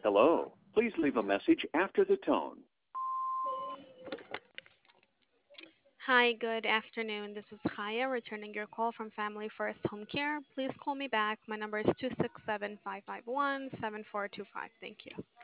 Hello. Please leave a message after the tone. Hi, good afternoon. This is Chaya returning your call from Family First Home Care. Please call me back. My number is 267 551 7425. Thank you.